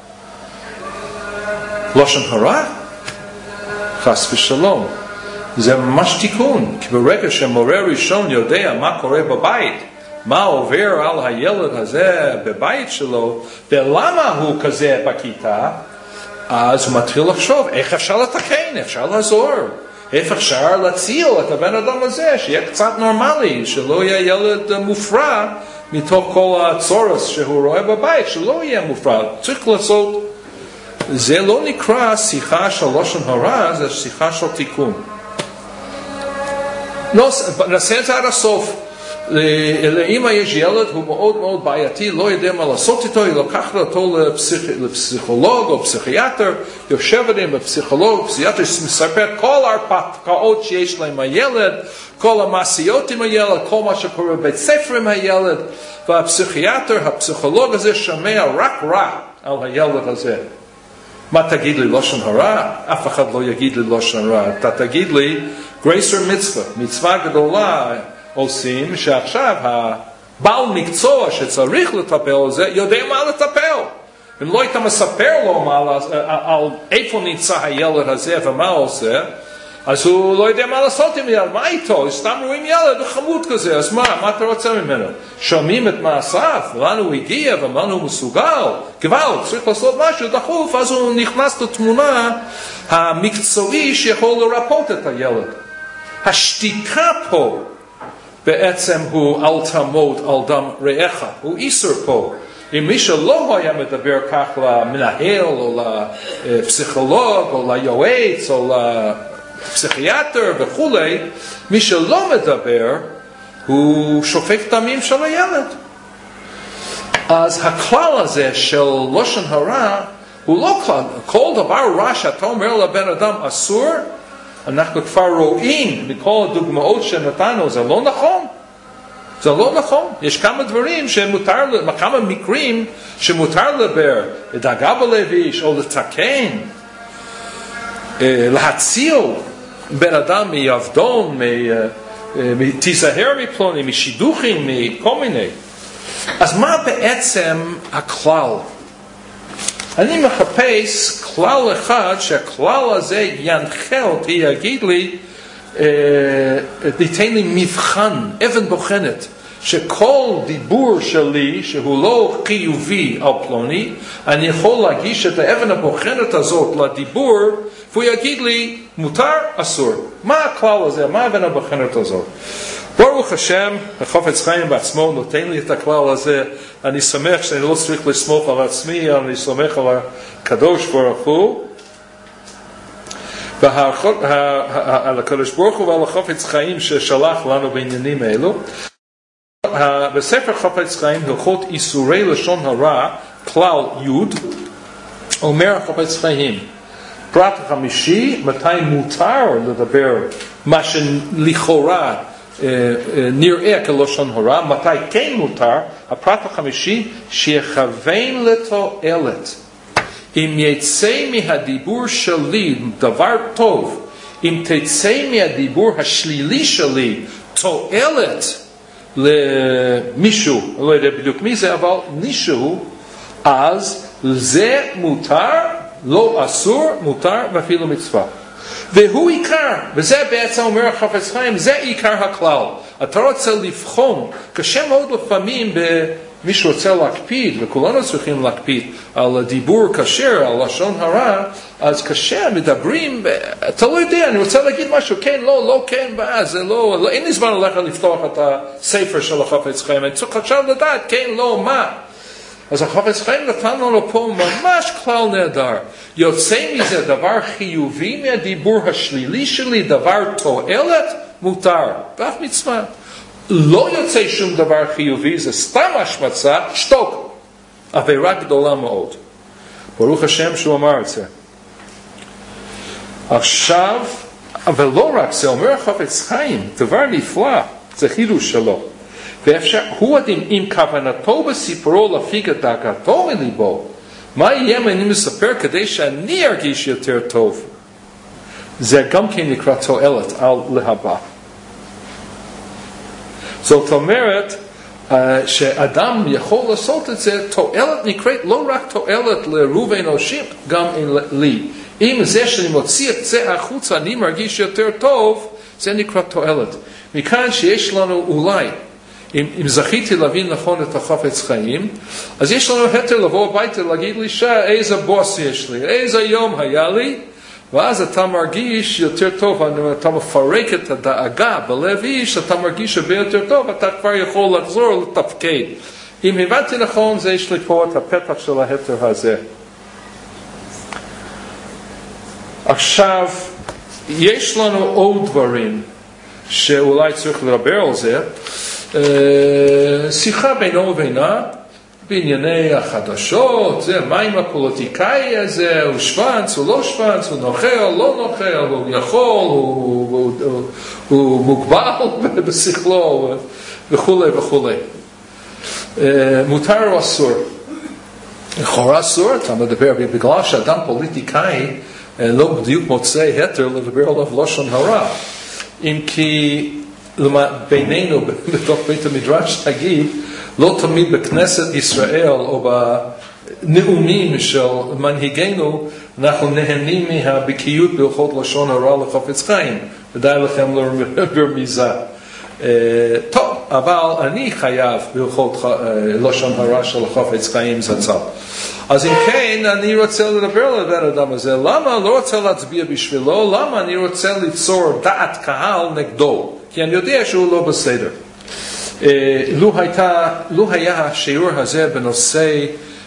לשון הרע? חס ושלום. זה ממש תיקון, כי ברגע שמורה ראשון יודע מה קורה בבית, מה עובר על הילד הזה בבית שלו, ולמה הוא כזה בכיתה, אז הוא מתחיל לחשוב, איך אפשר לתקן, אפשר לעזור, איך אפשר להציל את הבן אדם הזה, שיהיה קצת נורמלי, שלא יהיה ילד מופרע, מתוך כל הצורס שהוא רואה בבית, שלא יהיה מופרע, צריך לעשות. זה לא נקרא שיחה של לשון הרע, זה שיחה של תיקון. נעשה את זה עד הסוף. לאמא יש ילד, הוא מאוד מאוד בעייתי, לא יודע מה לעשות איתו, היא לוקחת אותו לפסיכולוג או פסיכיאטר, יושבת עם הפסיכולוג, פסיכיאטר מספר כל ההרפתקאות שיש לה עם הילד, כל המעשיות עם הילד, כל מה שקורה בבית ספר עם הילד, והפסיכיאטר, הפסיכולוג הזה שומע רק רע על הילד הזה. מה תגיד לי לשון הרע? אף אחד לא יגיד לי לשון הרע. אתה תגיד לי, גרייסר מצווה, מצווה גדולה עושים, שעכשיו הבעל מקצוע שצריך לטפל על זה, יודע מה לטפל. אם לא היית מספר לו על איפה נמצא הילד הזה ומה עושה, אז הוא לא יודע מה לעשות עם ילד, מה איתו? סתם רואים ילד, הוא חמוד כזה, אז מה אתה רוצה ממנו? שומעים את מעשיו, לאן הוא הגיע ומה הוא מסוגל, גוואלד, צריך לעשות משהו דחוף, אז הוא נכנס לתמונה המקצועי שיכול לרפות את הילד. השתיקה פה בעצם הוא אל תמות על דם רעך, הוא איסור פה. אם מי שלא היה מדבר כך למנהל או לפסיכולוג או ליועץ או לפסיכיאטר וכולי, מי שלא מדבר הוא שופך דמים של הילד. אז הכלל הזה של לשון הרע הוא לא כלל. כל דבר רע שאתה אומר לבן אדם אסור, אנחנו כבר רואים מכל הדוגמאות שנתנו, זה לא נכון. זה לא נכון. יש כמה דברים שמותר, כמה מקרים שמותר לדבר, לדאגה בלב או לתקן, להציל בן אדם מעבדון, תיזהר מפלוני, משידוכים, מכל מיני. אז מה בעצם הכלל? אני מחפש כלל אחד, שהכלל הזה ינחה אותי, יגיד לי, ניתן לי מבחן, אבן בוחנת, שכל דיבור שלי שהוא לא חיובי על פלוני, אני יכול להגיש את האבן הבוחנת הזאת לדיבור, והוא יגיד לי מותר, אסור. מה הכלל הזה? מה האבן הבוחנת הזאת? ברוך השם, החפץ חיים בעצמו נותן לי את הכלל הזה. אני שמח שאני לא צריך לסמוך על עצמי, אני סומך על הקדוש ברוך הוא. על הקדוש ברוך הוא ועל החפץ חיים ששלח לנו בעניינים אלו. בספר חפץ חיים, הלכות איסורי לשון הרע, כלל י', אומר החפץ חיים, פרט חמישי, מתי מותר לדבר מה שלכאורה נראה כלשון הרע, מתי כן מותר, הפרט החמישי, שיכוון לתועלת. אם יצא מהדיבור שלי דבר טוב, אם תצא מהדיבור השלילי שלי תועלת למישהו, לא יודע בדיוק מי זה, אבל מישהו, אז זה מותר, לא אסור, מותר ואפילו מצווה. והוא עיקר, וזה בעצם אומר החפץ חיים, זה עיקר הכלל. אתה רוצה לבחון, קשה מאוד לפעמים מי שרוצה להקפיד, וכולנו צריכים להקפיד על הדיבור כשר, על לשון הרע, אז קשה, מדברים, אתה לא יודע, אני רוצה להגיד משהו, כן, לא, לא, כן, זה לא, אין לי זמן ללכת לפתוח את הספר של החפץ חיים, אני צריך עכשיו לדעת, כן, לא, מה. אז החפץ חיים נתן לנו פה ממש כלל נהדר. יוצא מזה דבר חיובי מהדיבור השלילי שלי, דבר תועלת, מותר, ואף מצווה. לא יוצא שום דבר חיובי, זה סתם השמצה, שתוק. עבירה גדולה מאוד. ברוך השם שהוא אמר את זה. עכשיו, אבל לא רק זה, אומר החפץ חיים, דבר נפלא, זה חידוש שלו. ואפשר, הוא עדים עם כוונתו בסיפורו להפיג את דאגתו מליבו. מה יהיה אם אני מספר כדי שאני ארגיש יותר טוב? זה גם כן נקרא תועלת על להבא. זאת אומרת, שאדם יכול לעשות את זה, תועלת נקראת לא רק תועלת לרוב האנושים, גם לי. אם זה שאני מוציא את זה החוצה, אני מרגיש יותר טוב, זה נקרא תועלת. מכאן שיש לנו אולי, אם זכיתי להבין נכון את החפץ חיים, אז יש לנו היתר לבוא הביתה להגיד לאישה, איזה בוס יש לי, איזה יום היה לי, ואז אתה מרגיש יותר טוב, אתה מפרק את הדאגה בלב איש, אתה מרגיש הרבה יותר טוב, אתה כבר יכול לחזור לתפקד. אם הבנתי נכון, זה יש לי פה את הפתח של ההיתר הזה. עכשיו, יש לנו עוד דברים שאולי צריך לדבר על זה. שיחה בינו ובינה, בענייני החדשות, זה מה עם הפוליטיקאי הזה, הוא שוונץ, הוא לא שוונץ, הוא נוכל, לא נוכל, הוא יכול, הוא מוגבל בשכלו, וכו' וכו'. מותר או אסור? לכאורה אסור, אתה מדבר, בגלל שאדם פוליטיקאי לא בדיוק מוצא היתר לדבר עליו לשון הרע. אם כי בינינו, בתוך בית המדרש, תגיד, לא תמיד בכנסת ישראל או בנאומים של מנהיגנו, אנחנו נהנים מהבקיאות בהלכות לשון הרע לחפץ חיים. ודאי לכם ברמיזה. טוב, אבל אני חייב בהלכות לשון הרע של חפץ חיים זצ"ל. אז אם כן, אני רוצה לדבר על הבן אדם הזה. למה? לא רוצה להצביע בשבילו. למה? אני רוצה ליצור דעת קהל נגדו. כי אני יודע שהוא לא בסדר. לו היה השיעור הזה בנושא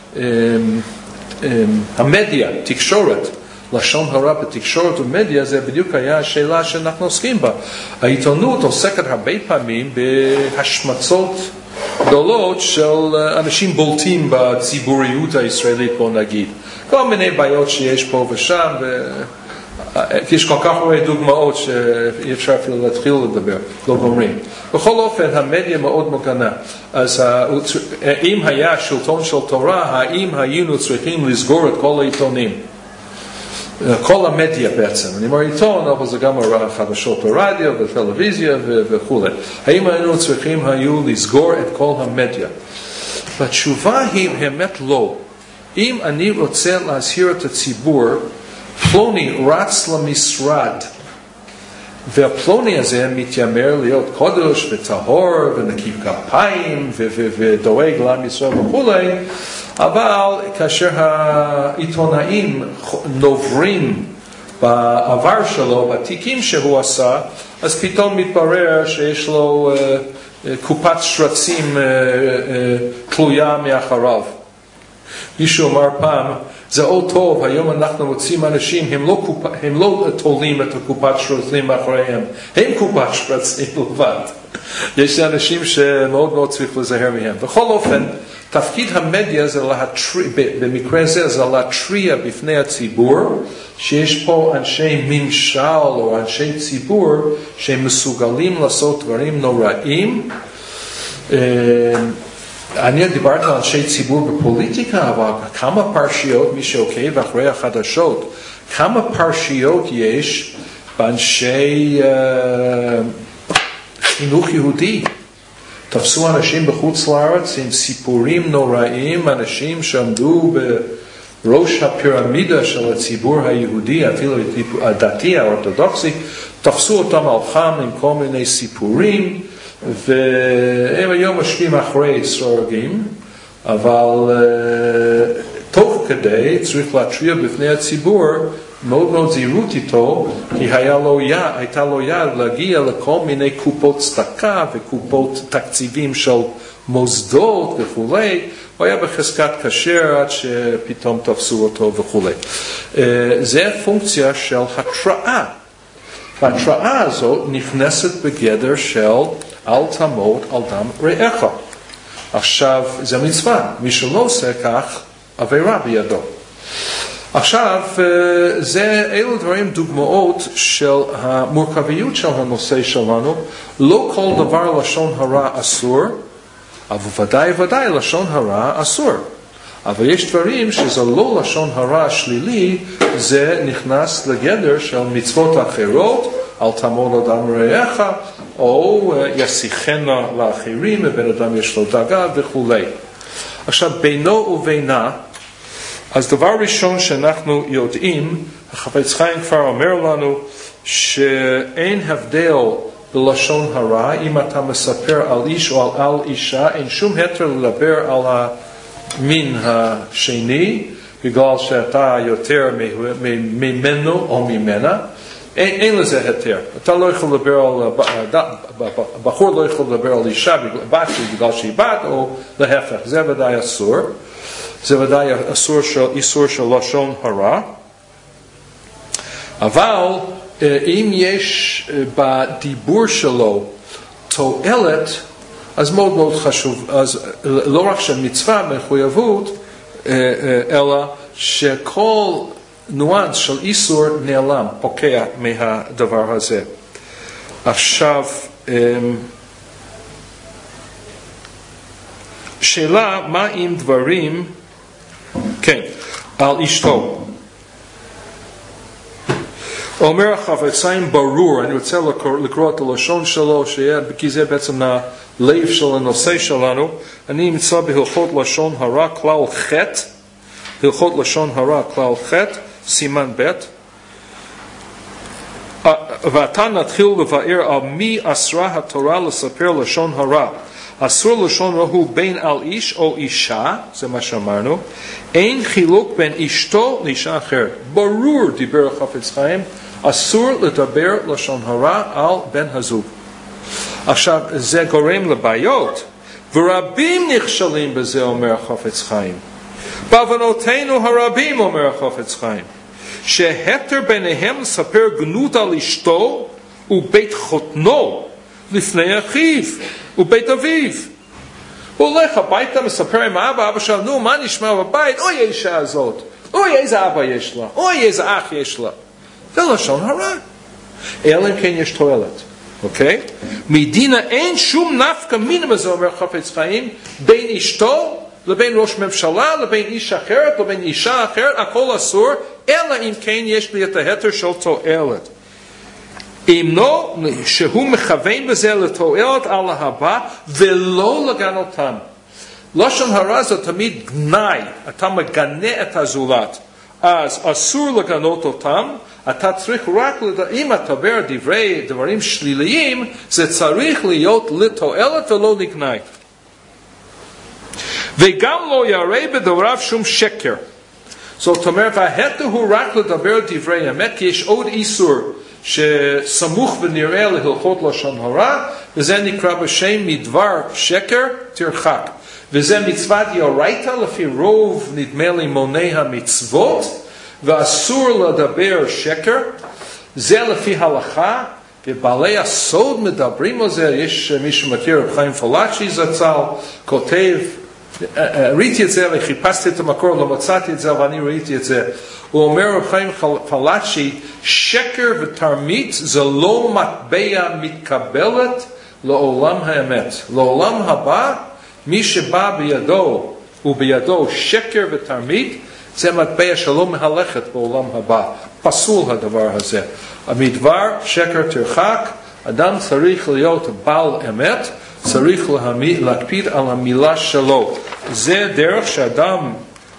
המדיה, תקשורת, לשון הרע בתקשורת ומדיה, זה בדיוק היה השאלה שאנחנו עוסקים בה. העיתונות עוסקת הרבה פעמים בהשמצות גדולות של אנשים בולטים בציבוריות הישראלית, בוא נגיד. כל מיני בעיות שיש פה ושם, יש כל כך הרבה דוגמאות שאי אפשר אפילו להתחיל לדבר, לא גומרים. בכל אופן, המדיה מאוד מגנה. אז אם היה שלטון של תורה, האם היינו צריכים לסגור את כל העיתונים? כל המדיה בעצם. אני אומר עיתון, אבל זה גם חדשות ברדיו וטלוויזיה וכו'. האם היינו צריכים לסגור את כל המדיה? והתשובה היא באמת לא. אם אני רוצה להזהיר את הציבור, פלוני רץ למשרד, והפלוני הזה מתיימר להיות קודש וטהור ונקיב כפיים ודואג לעם ישראל וכו', אבל כאשר העיתונאים נוברים בעבר שלו, בתיקים שהוא עשה, אז פתאום מתברר שיש לו קופת שרצים תלויה מאחריו. מישהו אמר פעם, זה עוד טוב, היום אנחנו מוצאים אנשים, הם לא תולים את הקופת שרצים מאחוריהם, הם קופת שרצים לבד. יש אנשים שמאוד מאוד צריך לזהר מהם. בכל אופן, תפקיד המדיה זה במקרה זה, זה להתריע בפני הציבור, שיש פה אנשי ממשל או אנשי ציבור, שהם מסוגלים לעשות דברים נוראים. אני דיברתי על אנשי ציבור בפוליטיקה, אבל כמה פרשיות, מי שעוקב אחרי החדשות, כמה פרשיות יש באנשי חינוך יהודי. תפסו אנשים בחוץ לארץ עם סיפורים נוראים, אנשים שעמדו בראש הפירמידה של הציבור היהודי, אפילו הדתי, האורתודוקסי, תפסו אותם על חם עם כל מיני סיפורים, והם היום משקיעים אחרי סורגים, אבל תוך כדי צריך להטריע בפני הציבור, מאוד מאוד זהירות איתו, כי הייתה לו יד להגיע לכל מיני קופות צדקה וקופות תקציבים של מוסדות וכו'. הוא היה בחזקת כשר עד שפתאום תפסו אותו וכו'. זה פונקציה של התראה. וההתראה הזאת נכנסת בגדר של אל תמות על דם רעך. עכשיו, זה מצווה. מי שלא עושה כך, עבירה בידו. עכשיו, אלו דברים דוגמאות של המורכביות של הנושא שלנו. לא כל דבר לשון הרע אסור, אבל ודאי לשון הרע אסור. אבל יש דברים שזה לא לשון הרע שלילי, זה נכנס לגדר של מצוות אחרות, אל תמות על דם רעך, או ישיחנה לאחרים, ובן אדם יש לו דאגה וכו'. עכשיו, בינו ובינה, אז דבר ראשון שאנחנו יודעים, החפץ חיים כבר אומר לנו שאין הבדל בלשון הרע, אם אתה מספר על איש או על אישה, אין שום היתר לדבר על המין השני, בגלל שאתה יותר ממנו או ממנה, אין לזה היתר. אתה לא יכול לדבר על, בחור לא יכול לדבר על אישה בגלל שהיא בת, או להפך, זה ודאי אסור. זה ודאי איסור של לשון הרע. אבל אם יש בדיבור שלו תועלת, אז מאוד מאוד חשוב, אז לא רק שמצווה מחויבות, אלא שכל ניואנס של איסור נעלם, פוקע מהדבר הזה. עכשיו, שאלה, מה עם דברים כן, על אשתו. אומר החפץ חיים ברור, אני רוצה לקרוא את הלשון שלו, כי זה בעצם הלב של הנושא שלנו. אני אמצא בהלכות לשון הרע כלל ח', הלכות לשון הרע כלל ח', סימן ב', ועתה נתחיל לבאר על מי אסרה התורה לספר לשון הרע. אסור לשון רע הוא בין על איש או אישה, זה מה שאמרנו. אין חילוק בין אשתו לאישה אחרת. ברור, דיבר החפץ חיים, אסור לדבר לשון הרע על בן הזוג. עכשיו, זה גורם לבעיות, ורבים נכשלים בזה, אומר החפץ חיים. בעוונותינו הרבים, אומר החפץ חיים, שהתר ביניהם לספר גנות על אשתו ובית חותנו לפני אחיו ובית אביו. הוא הולך הביתה, מספר עם אבא שלו, נו, מה נשמע בבית? אוי, האישה הזאת, אוי, איזה אבא יש לה, אוי, איזה אח יש לה. זה לשון הרע. אלא אם כן יש תועלת. אוקיי? מדינה אין שום נפקא מינה בזה, אומר חפץ חיים, בין אשתו לבין ראש ממשלה, לבין איש אחרת, לבין אישה אחרת, הכל אסור, אלא אם כן יש לי את ההתר של תועלת. אם לא, שהוא מכוון בזה לתועלת על הבא, ולא לגנותם. לשון הרע זה תמיד גנאי, אתה מגנה את הזולת. אז אסור לגנות אותם, אתה צריך רק, אם אתה אומר דברים שליליים, זה צריך להיות לתועלת ולא לגנאי. וגם לא יראה בדבריו שום שקר. זאת אומרת, ההתר הוא רק לדבר דברי אמת, כי יש עוד איסור שסמוך ונראה להלכות לשון הרע, וזה נקרא בשם מדבר שקר תרחק. וזה מצוות דאורייתא לפי רוב נדמה לי מוני המצוות, ואסור לדבר שקר. זה לפי הלכה, ובעלי הסוד מדברים על זה. יש מי שמכיר, רב חיים פלאצ'י זצ"ל, כותב, ראיתי את זה וחיפשתי את המקור, לא מצאתי את זה, אבל אני ראיתי את זה. הוא אומר, רב חיים פלאצ'י, שקר ותרמית זה לא מטבע מתקבלת לעולם האמת. לעולם הבא, מי שבא בידו ובידו שקר ותרמית, זה מטבע שלא מהלכת בעולם הבא. פסול הדבר הזה. המדבר שקר תרחק, אדם צריך להיות בעל אמת, צריך להקפיד על המילה שלו. זה דרך שאדם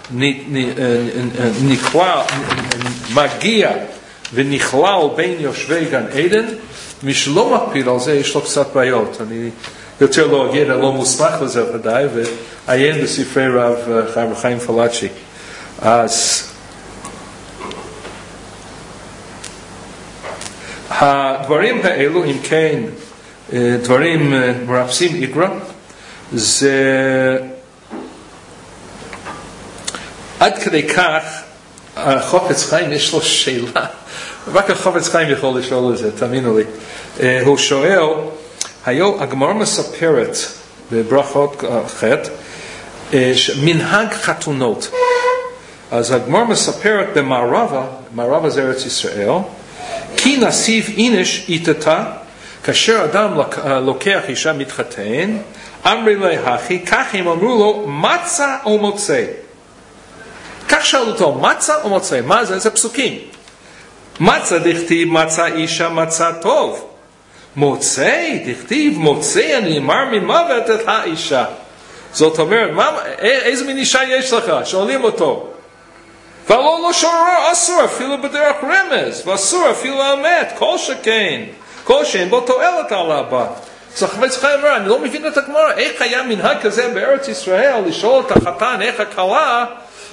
מגיע ונכלל בין יושבי גן עדן. מי שלא מקפיד על זה יש לו קצת בעיות. אני יותר לא אגיד, אני לא מוסמך לזה ודאי, ועיין בספרי רב חיים פלאצ'י. אז הדברים האלו, אם כן, דברים מרפסים איגרא, זה עד כדי כך החפץ חיים יש לו שאלה, רק החפץ חיים יכול לשאול את זה, תאמינו לי. הוא שואל, היום הגמרא מספרת בברכות ח' מנהג חתונות. אז הגמרא מספרת במערבה זה ארץ ישראל, כי נסיב איניש איתתה, כאשר אדם לוקח אישה מתחתן, אמרי להכי, כך הם אמרו לו, מצה או מוצא. כך שאלו אותו, מצה או מוצא? מה זה? זה פסוקים. מצה דכתיב, מצה אישה, מצה טוב. מוצא, דכתיב, מוצא, אני אמר ממוות את האישה. זאת אומרת, איזה מין אישה יש לך? שואלים אותו. ולא שורר, אסור אפילו בדרך רמז, ואסור אפילו האמת, כל שכן. כל שאין בו תועלת על הבא. אז החפץ חיים אומר, אני לא מבין את הגמרא, איך היה מנהג כזה בארץ ישראל, לשאול את החתן איך הכלה,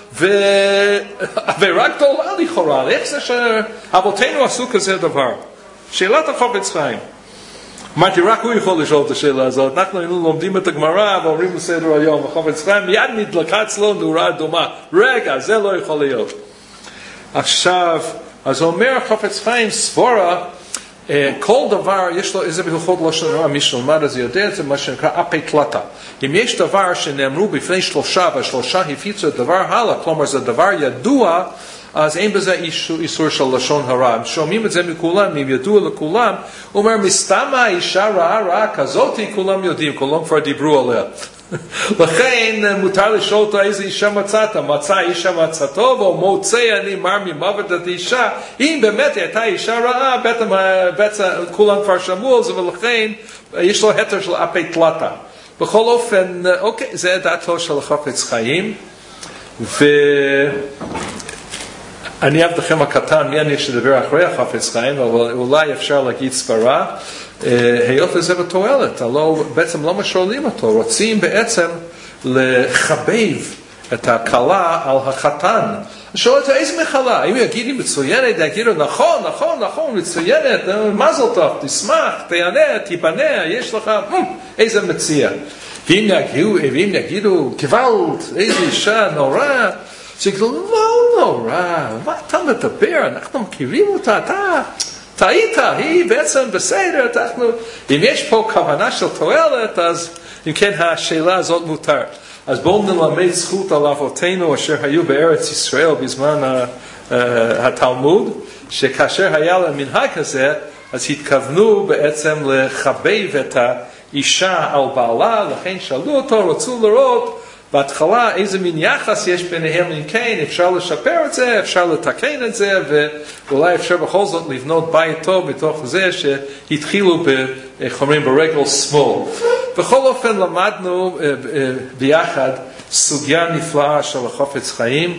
ורק תועלה לכאורה, איך זה שאבותינו עשו כזה דבר? שאלת החפץ חיים. אמרתי, רק הוא יכול לשאול את השאלה הזאת. אנחנו לומדים את הגמרא ואומרים בסדר היום, החפץ חיים מיד נדלקה אצלו נורה אדומה. רגע, זה לא יכול להיות. עכשיו, אז אומר החפץ חיים, סבורה, כל דבר יש לו איזה בהלכות לשון הרע, מי שלמד אז יודע את זה, מה שנקרא אפי תלתה. אם יש דבר שנאמרו בפני שלושה והשלושה הפיצו את דבר הלאה, כלומר זה דבר ידוע, אז אין בזה איסור של לשון הרע. הם שומעים את זה מכולם, אם ידוע לכולם, הוא אומר, מסתם האישה רעה כזאת, כולם יודעים, כולם כבר דיברו עליה. לכן מותר לשאול אותו איזה אישה מצאת, מצא אישה מצאתו, והוא מוצא אני מר ממוות את אישה, אם באמת הייתה אישה רעה, בעצם כולם כבר שמעו על זה, ולכן יש לו היתר של אפי תלתה. בכל אופן, אוקיי, זה דעתו של החפץ חיים, אני אבדכם הקטן, מי אני שדבר אחרי החפץ חיים, אבל אולי אפשר להגיד סברה, היות לזה בתועלת, בעצם לא משואלים אותו, רוצים בעצם לחבב את הכלה על החתן. שואל אותו איזה מחלה, אם יגידי מצוינת, יגידו נכון, מצוינת, מזל טוב, תשמח, תהנה, תיבנה, יש לך, איזה מציע. ואם יגידו, גוואלד, איזה אישה נורא, שיגידו, לא נורא, מה אתה מדבר, אנחנו מכירים אותה, אתה טעית, היא בעצם בסדר, אם יש פה כוונה של תועלת, אז אם כן השאלה הזאת מותר. אז בואו נלמד זכות על אבותינו אשר היו בארץ ישראל בזמן התלמוד, שכאשר היה להם מנהג כזה, אז התכוונו בעצם לחבב את האישה על בעלה, לכן שאלו אותו, רצו לראות בהתחלה איזה מין יחס יש ביניהם, אם כן אפשר לשפר את זה, אפשר לתקן את זה, ואולי אפשר בכל זאת לבנות בית טוב בתוך זה שהתחילו ברגל שמאל. בכל אופן למדנו ביחד סוגיה נפלאה של החפץ חיים,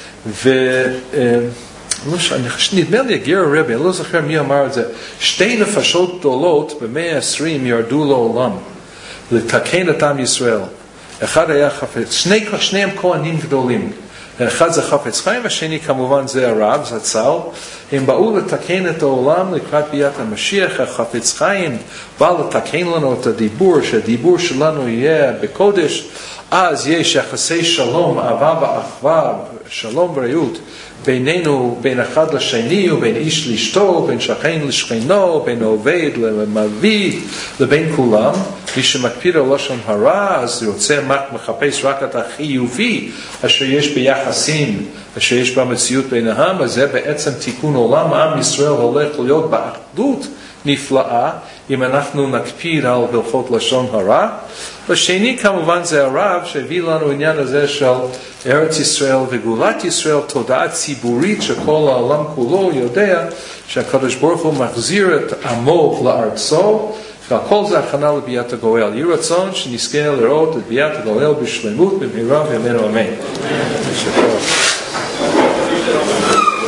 נדמה לי הגיר הרבי, אני לא זוכר מי אמר את זה, 2 נפשות גדולות ב120 ירדו לעולם לתקן את עם ישראל. אחד היה חפץ, שניהם כהנים גדולים. אחד זה חפץ חיים, והשני כמובן זה הרב, זצ"ל. הם באו לתקן את העולם לקראת ביאת המשיח. החפץ חיים בא לתקן לנו את הדיבור, שהדיבור שלנו יהיה בקודש. אז יש יחסי שלום, אהבה ואחווה, שלום בריאות, בינינו, בין אחד לשני, ובין איש לאשתו, בין שכן לשכנו, בין עובד למעביד, לבין כולם. מי שמקפיד על לשון הרע, אז רוצה מחפש רק את החיובי, אשר יש ביחסים, אשר יש במציאות ביניהם, אז זה בעצם תיקון עולם. עם ישראל הולך להיות באחדות נפלאה, אם אנחנו נקפיד על הלכות לשון הרע. והשני כמובן זה הרב שהביא לנו עניין הזה של ארץ ישראל וגאולת ישראל, תודעה ציבורית שכל העולם כולו יודע שהקדוש ברוך הוא מחזיר את עמו לארצו, והכל זה הכנה לביאת הגואל. יהי רצון שנזכה לראות את ביאת הגואל בשלמות במהרה בימינו אמן.